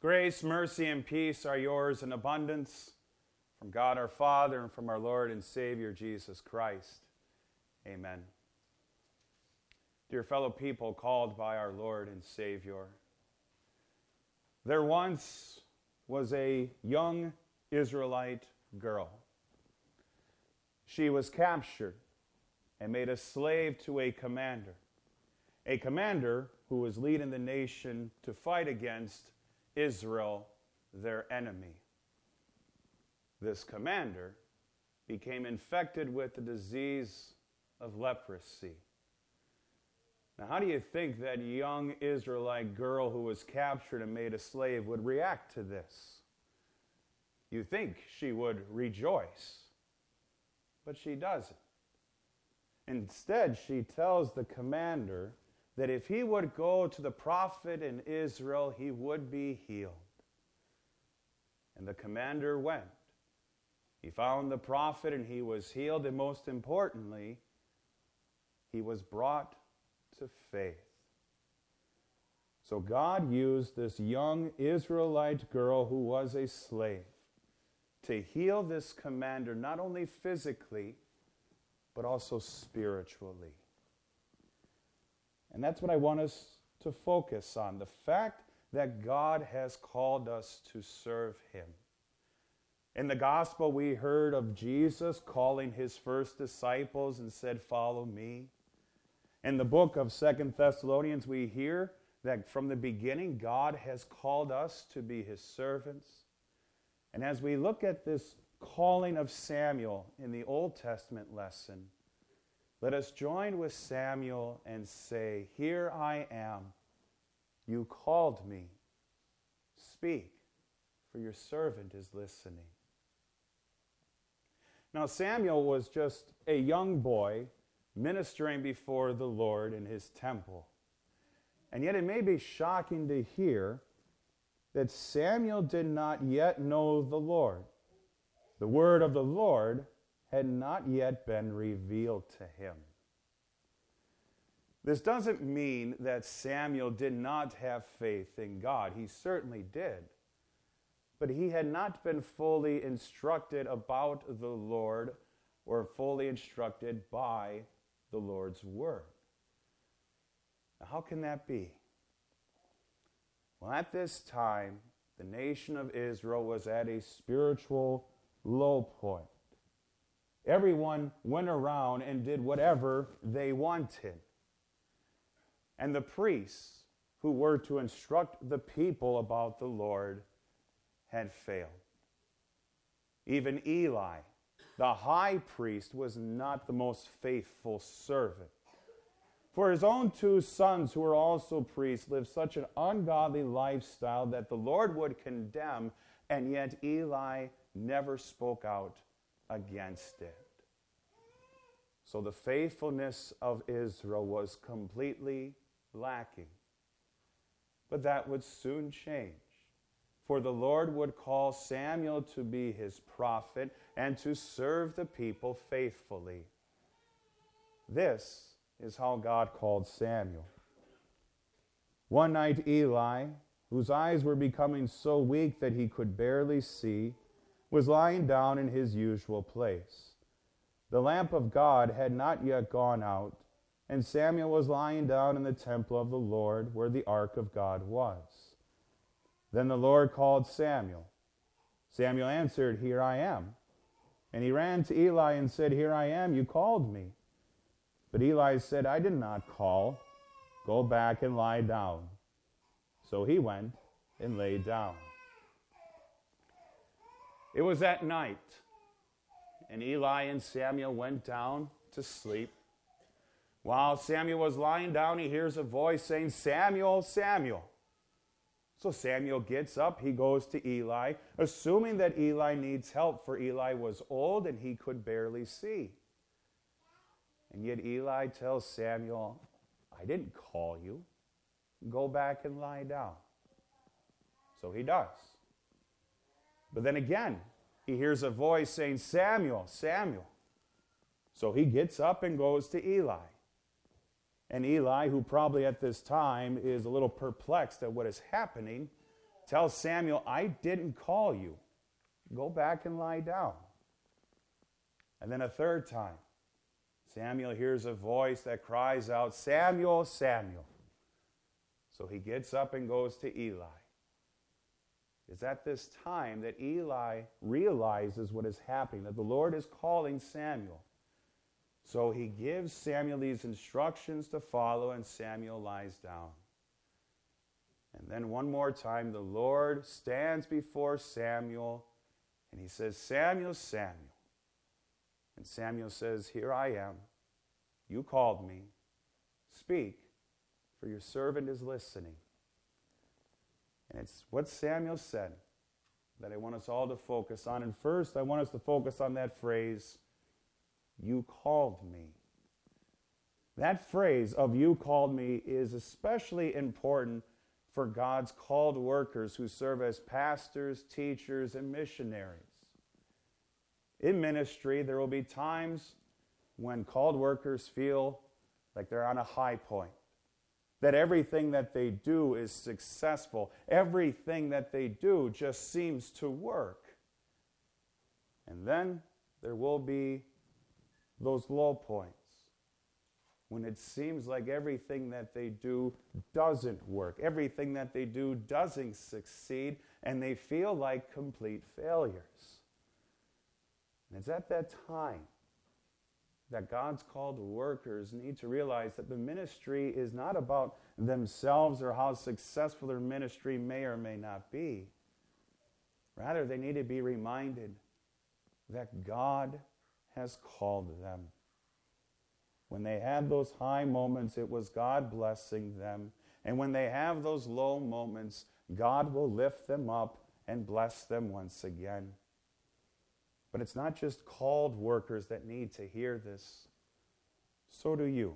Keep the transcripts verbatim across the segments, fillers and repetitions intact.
Grace, mercy, and peace are yours in abundance from God our Father and from our Lord and Savior Jesus Christ. Amen. Dear fellow people called by our Lord and Savior, there once was a young Israelite girl. She was captured and made a slave to a commander, a commander who was leading the nation to fight against Israel, their enemy. This commander became infected with the disease of leprosy. Now, how do you think that young Israelite girl who was captured and made a slave would react to this? You think she would rejoice, but she doesn't. Instead, she tells the commander that if he would go to the prophet in Israel, he would be healed. And the commander went. He found the prophet and he was healed, and most importantly, he was brought to faith. So God used this young Israelite girl who was a slave to heal this commander, not only physically, but also spiritually. And that's what I want us to focus on, the fact that God has called us to serve him. In the gospel, we heard of Jesus calling his first disciples and said, "Follow me." In the book of Second Thessalonians, we hear that from the beginning, God has called us to be his servants. And as we look at this calling of Samuel in the Old Testament lesson, let us join with Samuel and say, "Here I am. You called me. Speak, for your servant is listening." Now, Samuel was just a young boy ministering before the Lord in his temple. And yet it may be shocking to hear that Samuel did not yet know the Lord. The word of the Lord had not yet been revealed to him. This doesn't mean that Samuel did not have faith in God. He certainly did. But he had not been fully instructed about the Lord or fully instructed by the Lord's word. Now, how can that be? Well, at this time, the nation of Israel was at a spiritual low point. Everyone went around and did whatever they wanted. And the priests who were to instruct the people about the Lord had failed. Even Eli, the high priest, was not the most faithful servant. For his own two sons, who were also priests, lived such an ungodly lifestyle that the Lord would condemn, and yet Eli never spoke out against it. So the faithfulness of Israel was completely lacking. But that would soon change. For the Lord would call Samuel to be his prophet and to serve the people faithfully. This is how God called Samuel. One night Eli, whose eyes were becoming so weak that he could barely see, was lying down in his usual place. The lamp of God had not yet gone out, and Samuel was lying down in the temple of the Lord where the ark of God was. Then the Lord called Samuel. Samuel answered, "Here I am." And he ran to Eli and said, "Here I am, you called me." But Eli said, "I did not call. Go back and lie down." So he went and lay down. It was at night, and Eli and Samuel went down to sleep. While Samuel was lying down, he hears a voice saying, "Samuel, Samuel." So Samuel gets up, he goes to Eli, assuming that Eli needs help, for Eli was old and he could barely see. And yet Eli tells Samuel, "I didn't call you. Go back and lie down." So he does. But then again, he hears a voice saying, "Samuel, Samuel." So he gets up and goes to Eli. And Eli, who probably at this time is a little perplexed at what is happening, Tell Samuel, I didn't call you. Go back and lie down. And then a third time, Samuel hears a voice that cries out, Samuel, Samuel. So he gets up and goes to Eli. It's at this time that Eli realizes what is happening, that the Lord is calling Samuel. So he gives Samuel these instructions to follow, and Samuel lies down. And then one more time, the Lord stands before Samuel, and he says, Samuel, Samuel. And Samuel says, here I am. You called me. Speak, for your servant is listening. And it's what Samuel said that I want us all to focus on. And first, I want us to focus on that phrase, you called me. That phrase of you called me is especially important for God's called workers who serve as pastors, teachers, and missionaries. In ministry, there will be times when called workers feel like they're on a high point, that everything that they do is successful. Everything that they do just seems to work. And then there will be those low points when it seems like everything that they do doesn't work. Everything that they do doesn't succeed, and they feel like complete failures. And it's at that time that God's called workers need to realize that the ministry is not about themselves or how successful their ministry may or may not be. Rather, they need to be reminded that God has called them. When they had those high moments, it was God blessing them. And when they have those low moments, God will lift them up and bless them once again. But it's not just called workers that need to hear this. So do you.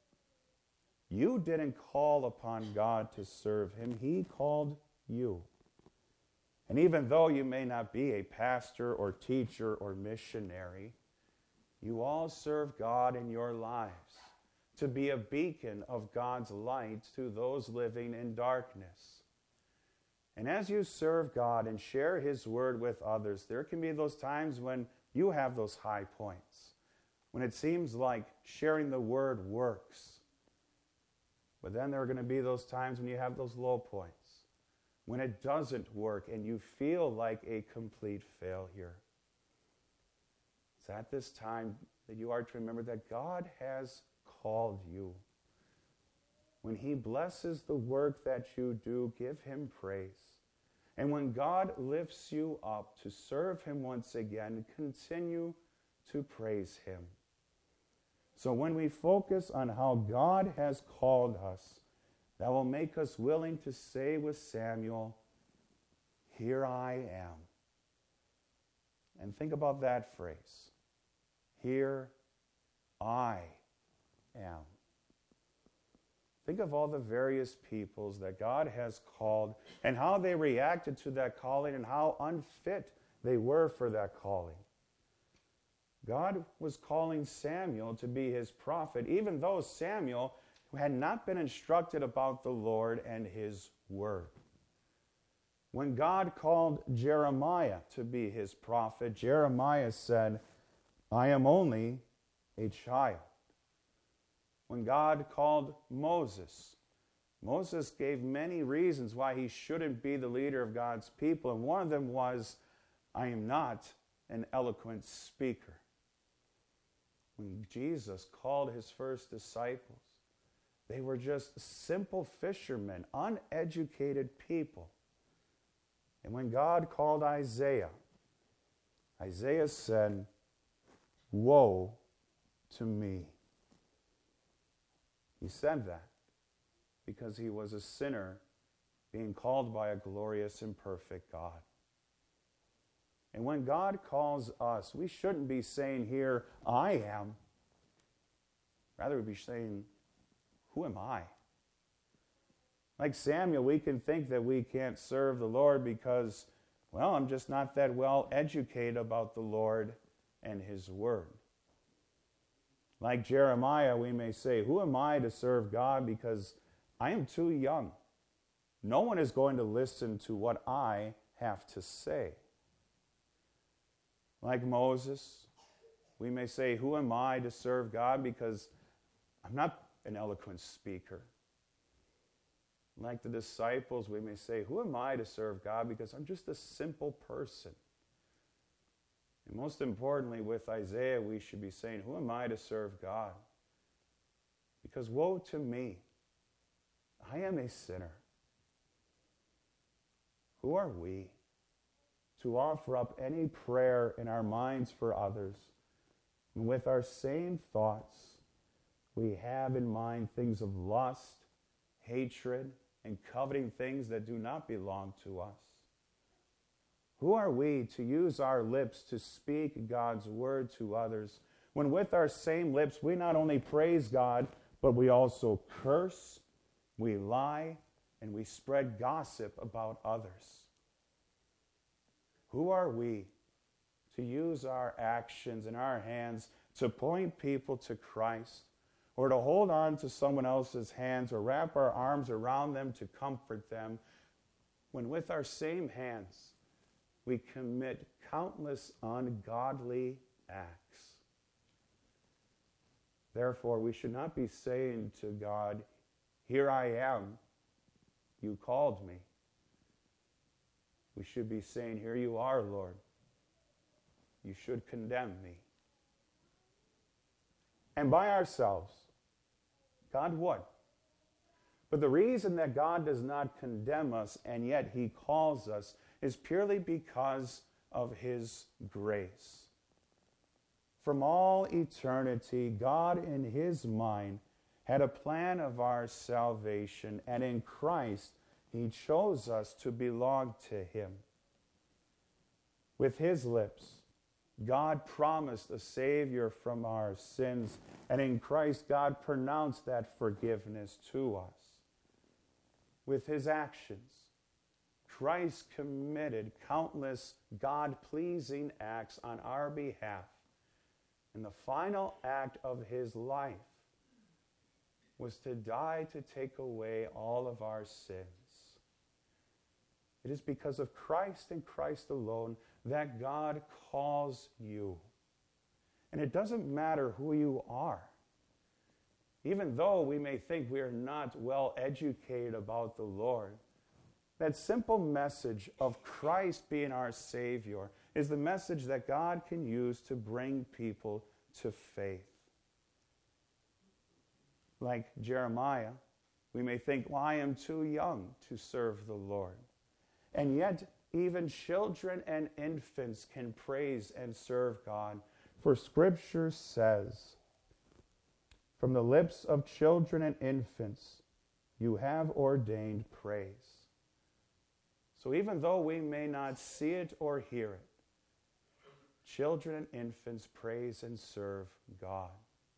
You didn't call upon God to serve him. He called you. And even though you may not be a pastor or teacher or missionary, you all serve God in your lives to be a beacon of God's light to those living in darkness. And as you serve God and share his word with others, there can be those times when you have those high points, when it seems like sharing the word works. But then there are going to be those times when you have those low points, when it doesn't work and you feel like a complete failure. It's at this time that you are to remember that God has called you. When he blesses the work that you do, give him praise. And when God lifts you up to serve him once again, continue to praise him. So when we focus on how God has called us, that will make us willing to say with Samuel, here I am. And think about that phrase. Here I am. Think of all the various peoples that God has called and how they reacted to that calling and how unfit they were for that calling. God was calling Samuel to be his prophet, even though Samuel had not been instructed about the Lord and his word. When God called Jeremiah to be his prophet, Jeremiah said, I am only a child. When God called Moses, Moses gave many reasons why he shouldn't be the leader of God's people, and one of them was, I am not an eloquent speaker. When Jesus called his first disciples, they were just simple fishermen, uneducated people. And when God called Isaiah, Isaiah said, woe to me. He said that because he was a sinner being called by a glorious and perfect God. And when God calls us, we shouldn't be saying here, I am. Rather, we'd be saying, who am I? Like Samuel, we can think that we can't serve the Lord because, well, I'm just not that well educated about the Lord and his word. Like Jeremiah, we may say, who am I to serve God because I am too young. No one is going to listen to what I have to say. Like Moses, we may say, who am I to serve God? Because I'm not an eloquent speaker. Like the disciples, we may say, who am I to serve God? Because I'm just a simple person. And most importantly, with Isaiah, we should be saying, who am I to serve God? Because woe to me, I am a sinner. Who are we to offer up any prayer in our minds for others, and with our same thoughts, we have in mind things of lust, hatred, and coveting things that do not belong to us? Who are we to use our lips to speak God's word to others, when with our same lips we not only praise God, but we also curse, we lie, and we spread gossip about others? Who are we to use our actions and our hands to point people to Christ, or to hold on to someone else's hands or wrap our arms around them to comfort them, when with our same hands we commit countless ungodly acts? Therefore, we should not be saying to God, here I am, you called me. We should be saying, here you are, Lord. You should condemn me. And by ourselves, God would. But the reason that God does not condemn us, and yet he calls us, is purely because of his grace. From all eternity, God in his mind had a plan of our salvation, and in Christ he chose us to belong to him. With his lips, God promised a Savior from our sins, and in Christ God pronounced that forgiveness to us. With his actions, Christ committed countless God-pleasing acts on our behalf, and the final act of his life was to die to take away all of our sins. It is because of Christ and Christ alone that God calls you. And it doesn't matter who you are. Even though we may think we are not well educated about the Lord, that simple message of Christ being our Savior is the message that God can use to bring people to faith. Like Jeremiah, we may think, well, I am too young to serve the Lord. And yet, even children and infants can praise and serve God. For Scripture says, from the lips of children and infants, you have ordained praise. So even though we may not see it or hear it, children and infants praise and serve God.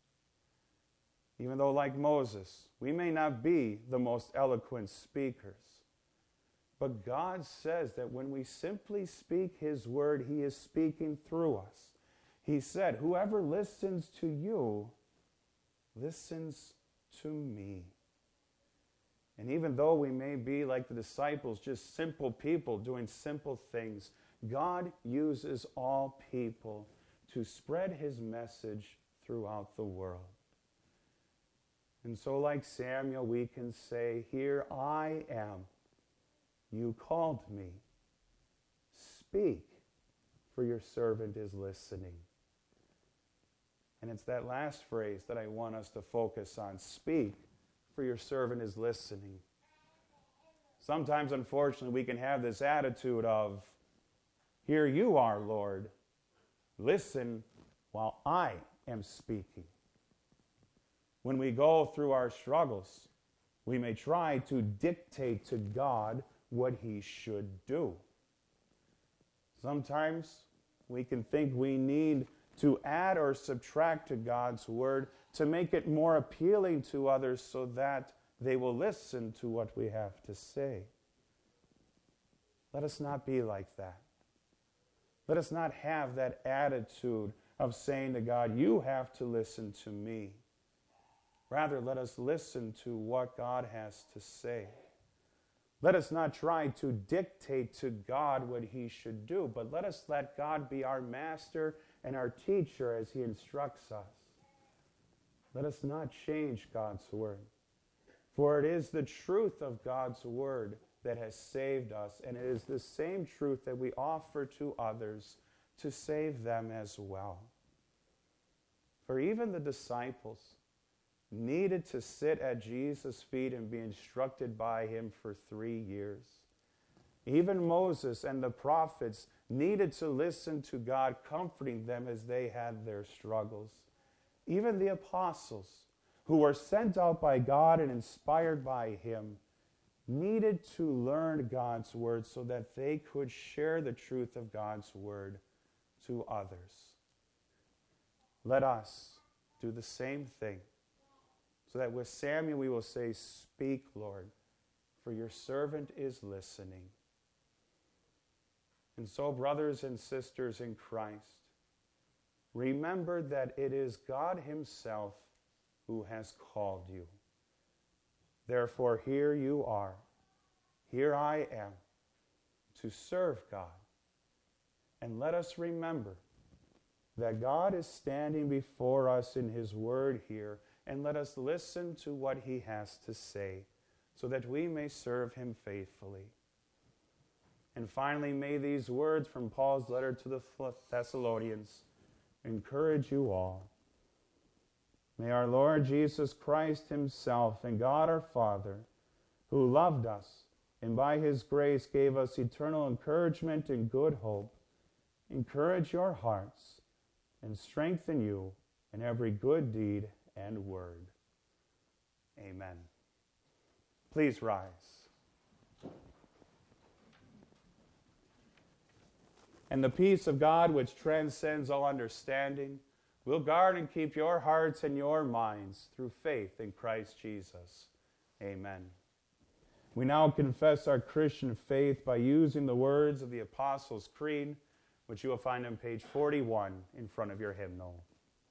Even though, like Moses, we may not be the most eloquent speakers, but God says that when we simply speak his word, he is speaking through us. He said, whoever listens to you listens to me. And even though we may be like the disciples, just simple people doing simple things, God uses all people to spread his message throughout the world. And so like Samuel, we can say, here I am. You called me. Speak, for your servant is listening. And it's that last phrase that I want us to focus on. Speak, for your servant is listening. Sometimes, unfortunately, we can have this attitude of, here you are, Lord. Listen while I am speaking. When we go through our struggles, we may try to dictate to God what he should do. Sometimes we can think we need to add or subtract to God's word to make it more appealing to others so that they will listen to what we have to say. Let us not be like that. Let us not have that attitude of saying to God, you have to listen to me. Rather, let us listen to what God has to say. Let us not try to dictate to God what he should do, but let us let God be our master and our teacher as he instructs us. Let us not change God's word, for it is the truth of God's word that has saved us, and it is the same truth that we offer to others to save them as well. For even the disciples needed to sit at Jesus' feet and be instructed by him for three years. Even Moses and the prophets needed to listen to God comforting them as they had their struggles. Even the apostles, who were sent out by God and inspired by him, needed to learn God's word so that they could share the truth of God's word to others. Let us do the same thing, so that with Samuel we will say, "Speak, Lord, for your servant is listening." And so, brothers and sisters in Christ, remember that it is God himself who has called you. Therefore, here you are, here I am, to serve God. And let us remember that God is standing before us in his word here, and let us listen to what he has to say, so that we may serve him faithfully. And finally, may these words from Paul's letter to the Thessalonians encourage you all. May our Lord Jesus Christ himself and God our Father, who loved us and by his grace gave us eternal encouragement and good hope, encourage your hearts and strengthen you in every good deed and word. Amen. Please rise. And the peace of God, which transcends all understanding, will guard and keep your hearts and your minds through faith in Christ Jesus. Amen. We now confess our Christian faith by using the words of the Apostles' Creed, which you will find on page forty-one in front of your hymnal.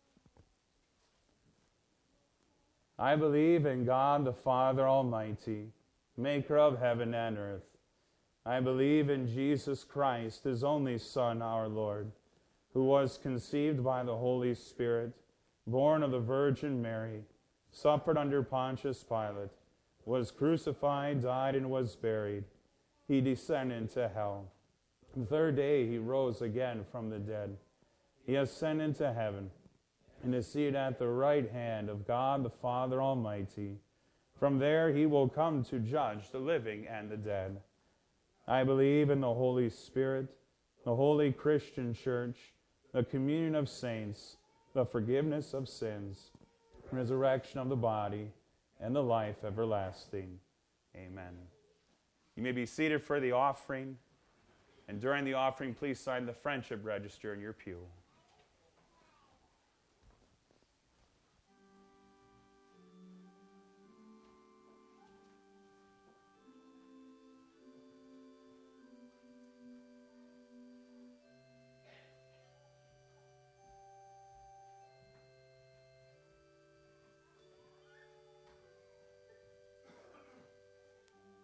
I believe in God the Father Almighty, maker of heaven and earth. I believe in Jesus Christ, his only Son, our Lord, who was conceived by the Holy Spirit, born of the Virgin Mary, suffered under Pontius Pilate, was crucified, died, and was buried. He descended into hell. The third day he rose again from the dead. He ascended into heaven, and is seated at the right hand of God the Father Almighty. From there he will come to judge the living and the dead. I believe in the Holy Spirit, the holy Christian church, the communion of saints, the forgiveness of sins, resurrection of the body, and the life everlasting. Amen. You may be seated for the offering, and during the offering, please sign the friendship register in your pew.